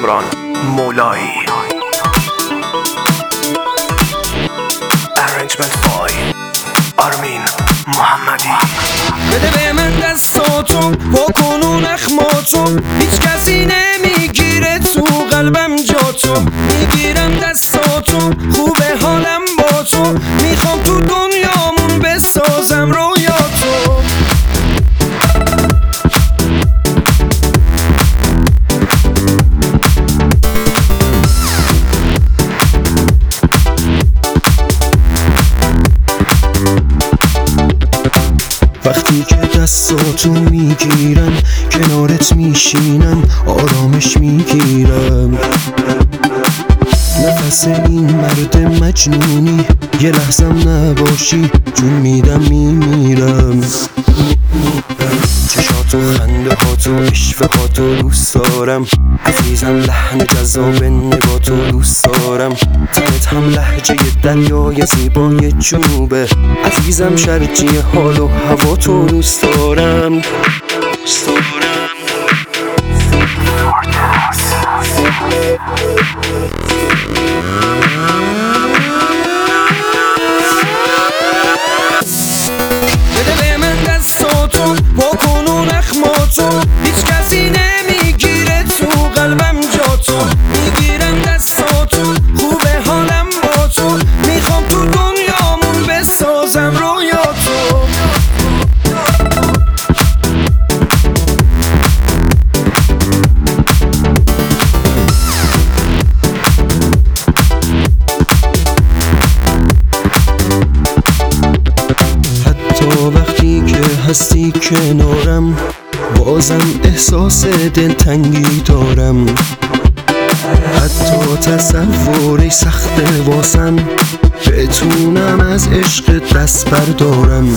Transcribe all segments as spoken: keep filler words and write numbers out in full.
کامران مولایی. Arrangement by آرمین محمدی. بده به من دستاتو با کنون اخماتو، هیچ کسی نمیگیره تو قلبم جاتو. میگیرم دستاتو خوبه حالم با تو، میخوام تو دنیامون بسازم رویاتو. وقتی که دستاتو میگیرم کنارت میشینم آرامش میگیرم. نفس این مرد مجنونی یه لحظم نباشی جون میدم میمیرم. چشاتو خنده هاتو اشوه هاتو دوست دارم، عزیزم لحن جذاب نگاتو دوست دارم. تنت هم لحجه دریای زیبای جنوبه، عزیزم شرجی حال و هوا تو دوست دارم. دوست دارم. بده به من دستاتو با کنون اخماتو، هیچ کسی نمیگیره تو قلبم جاتو. میگیرم دستاتو خوبه حالم با تو، میخوام تو دنیامون بسازم رویاتو. وقتی که هستی کنارم بازم احساس دلتنگی دارم. حتی تصورش سخته واسم بتونم از عشق دست بردارم.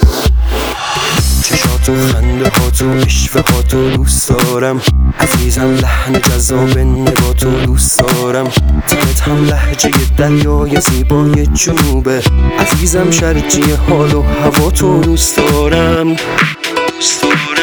چشاتو خنده هاتو اشوه هاتو دوست دارم، عزیزم لحن جذاب نگاتو دوست دارم. تنت هم لحجه دریای زیبای جنوبه، عزیزم شرجی حال و هوا تو دوست دارم. دوست دارم.